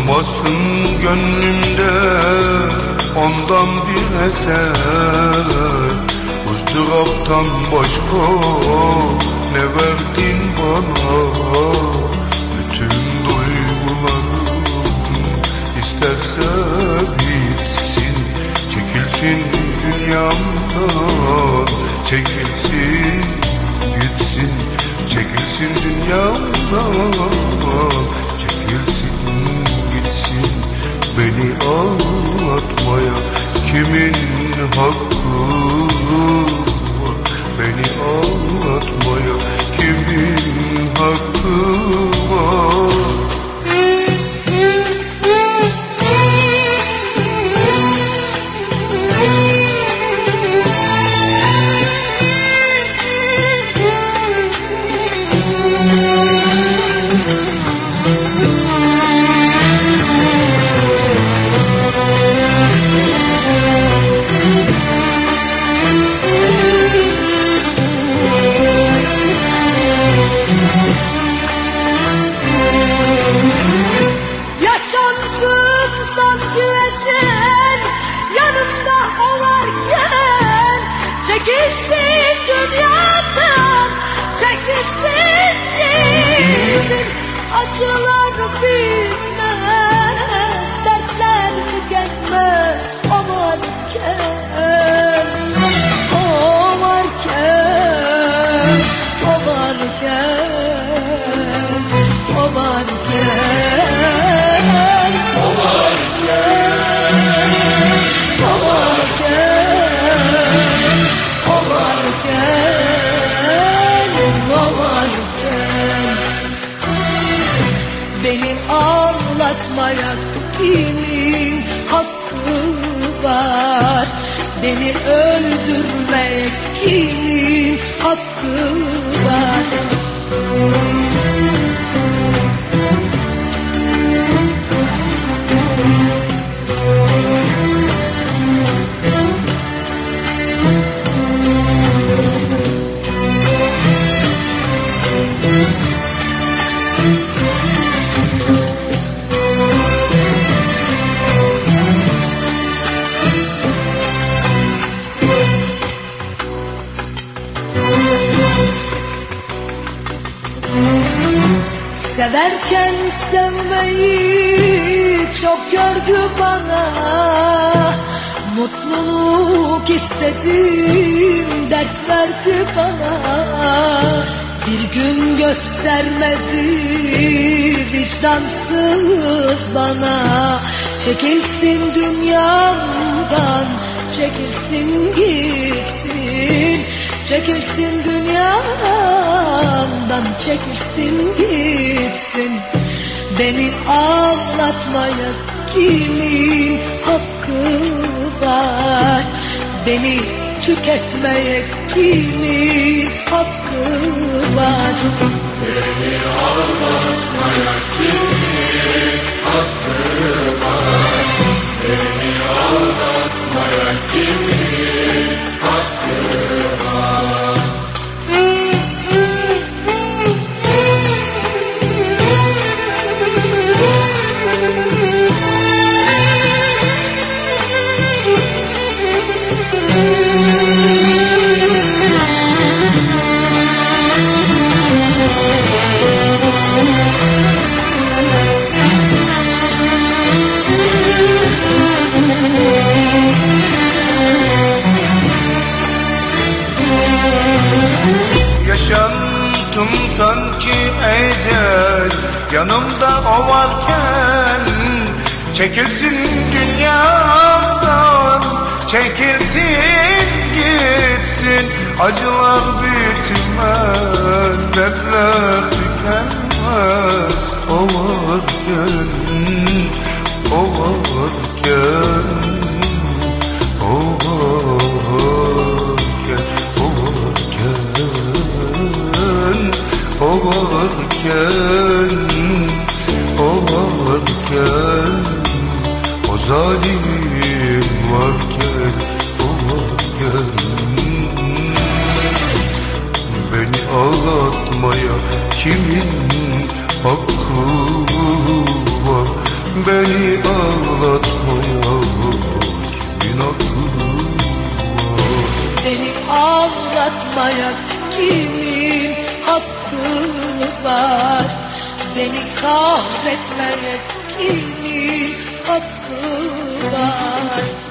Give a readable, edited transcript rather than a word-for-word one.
Kalmasın gönlümde ondan bir eser, ızdıraptan başka ne verdin bana? Bütün duygularım isterse bitsin, çekilsin dünyamdan, çekilsin gitsin, çekilsin dünyamdan, çekilsin gitsin. Beni ağlatmaya kimin hakkı var? Beni ağlatmaya kimin hakkı var? Çekilsin dünyadan, çekilsin gitsin. Acılar bitmez, dertler tükenmez. O varken, o varken, o varken, o varken, o varken, o varken. Beni ağlatmaya kimin hakkı var? Beni öldürmeye kimin hakkı var? Severken sevmeyi çok gördü bana, mutluluk istedim, dert verdi bana. Bir gün göstermedi vicdansız bana. Çekilsin dünyamdan, çekilsin gitsin, çekilsin dünyamdan, çekilsin gitsin. Beni ağlatmaya kimin hakkı var? Beni tüketmeye kimin hakkı var? Beni ağlatmaya kimin hakkı var? Beni ağlatmaya kimin hakkı var? Yaşantım sanki ecel, yanımda o varken. Çekilsin dünyamdan, çekilsin gitsin. Acılar bitmez, dertler tükenmez. O varken, o varken, o varken, o varken, o varken, o varken, o zalim varken, o varken. Beni ağlatmaya kimin hakkı var? Beni ağlatmaya kimin hakkı var? Beni ağlatmaya kimin hakkı var? Beni kahretmeye kimin hakkı var?